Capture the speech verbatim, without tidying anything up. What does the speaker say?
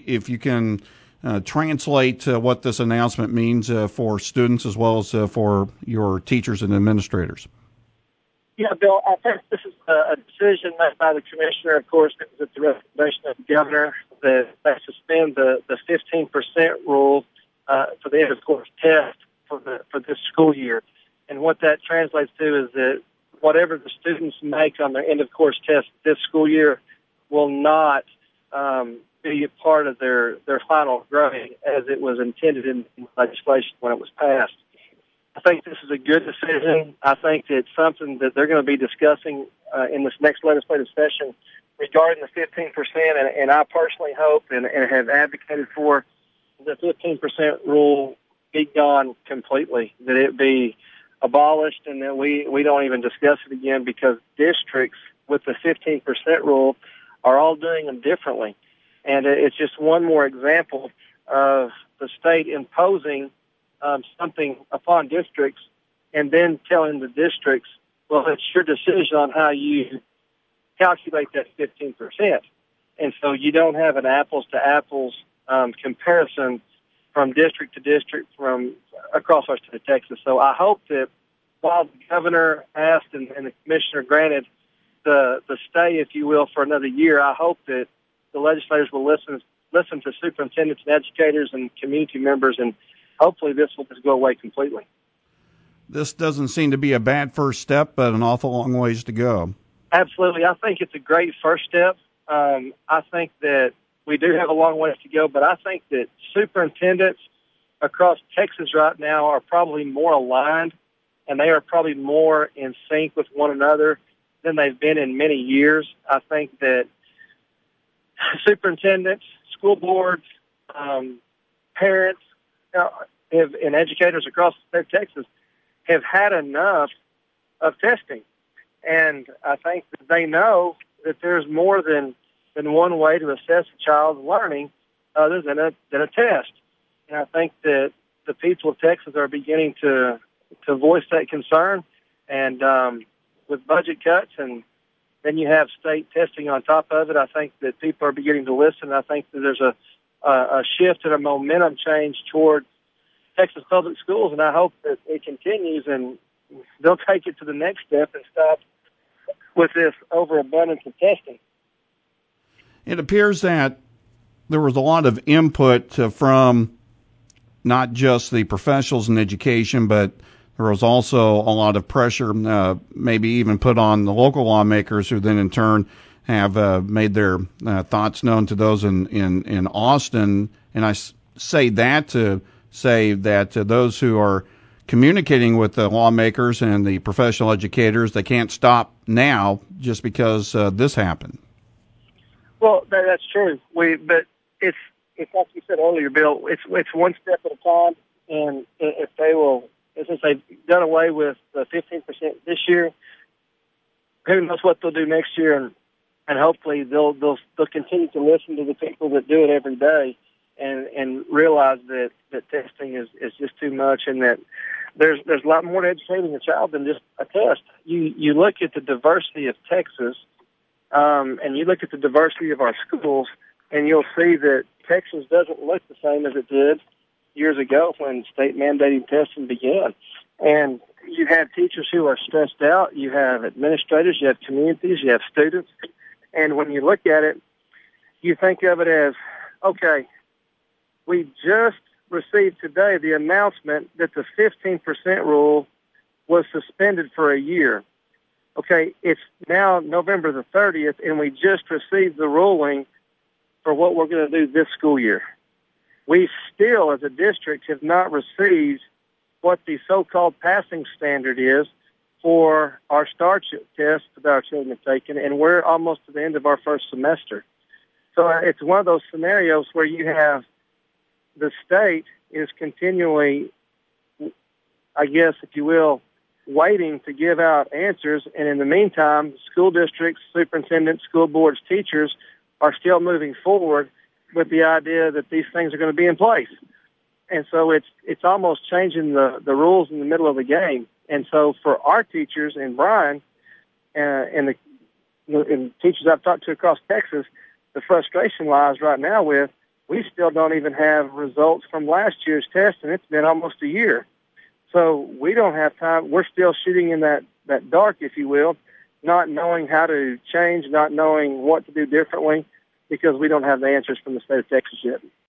if you can uh, translate uh, what this announcement means uh, for students as well as uh, for your teachers and administrators. Yeah, Bill, I think this is a decision made by the commissioner. Of course, it was at the recommendation of the governor that they suspend the, the fifteen percent rule uh, for the end-of-course test for the for this school year. And what that translates to is that whatever the students make on their end-of-course test this school year will not um, be a part of their, their final grade as it was intended in legislation when it was passed. I think this is a good decision. I think it's something that they're going to be discussing uh, in this next legislative session regarding the fifteen percent, and, and I personally hope and, and have advocated for the fifteen percent rule be gone completely, that it be abolished, and that we, we don't even discuss it again, because districts with the fifteen percent rule are all doing them differently. And it's just one more example of the state imposing Um, something upon districts and then telling the districts, well, it's your decision on how you calculate that fifteen percent. And so you don't have an apples to apples um, comparison from district to district from across our state of Texas. So I hope that while the governor asked and, and the commissioner granted the, the stay, if you will, for another year, I hope that the legislators will listen, listen to superintendents and educators and community members, and hopefully this will just go away completely. This doesn't seem to be a bad first step, but an awful long ways to go. Absolutely. I think it's a great first step. Um, I think that we do have a long ways to go, but I think that superintendents across Texas right now are probably more aligned, and they are probably more in sync with one another than they've been in many years. I think that superintendents, school boards, um, parents, Have, and educators across the state of Texas have had enough of testing. And I think that they know that there's more than, than one way to assess a child's learning other than a, than a test. And I think that the people of Texas are beginning to, to voice that concern. And um, with budget cuts, and then you have state testing on top of it, I think that people are beginning to listen. I think that there's a, a, a shift and a momentum change toward Texas public schools, and I hope that it continues and they'll take it to the next step and stop with this overabundance of testing. It appears that there was a lot of input uh, from not just the professionals in education, but there was also a lot of pressure, uh, maybe even put on the local lawmakers, who then in turn have uh, made their uh, thoughts known to those in, in, in Austin. And I s- say that to say that uh, those who are communicating with the lawmakers and the professional educators, they can't stop now just because uh, this happened. Well, that, that's true. We, but it's it's like you said earlier, Bill. It's it's one step at a time, and if they will, since they've done away with the fifteen percent this year, who knows what they'll do next year, and and hopefully they'll they'll they'll continue to listen to the people that do it every day, and and realize that, that testing is, is just too much, and that there's there's a lot more to educating a child than just a test. You you look at the diversity of Texas, um, and you look at the diversity of our schools, and you'll see that Texas doesn't look the same as it did years ago when state mandated testing began. And you have teachers who are stressed out, you have administrators, you have communities, you have students, and when you look at it, you think of it as, okay, we just received today the announcement that the fifteen percent rule was suspended for a year. Okay, it's now November the thirtieth, and we just received the ruling for what we're going to do this school year. We still, as a district, have not received what the so-called passing standard is for our STAR ch- test that our children have taken, and we're almost to the end of our first semester. So uh, it's one of those scenarios where you have the state is continually, I guess, if you will, waiting to give out answers, and in the meantime, school districts, superintendents, school boards, teachers are still moving forward with the idea that these things are going to be in place. And so it's it's almost changing the, the rules in the middle of the game. And so for our teachers and Brian uh, and the and teachers I've talked to across Texas, the frustration lies right now with we still don't even have results from last year's test, and it's been almost a year. So we don't have time. We're still shooting in that, that dark, if you will, not knowing how to change, not knowing what to do differently, because we don't have the answers from the state of Texas yet.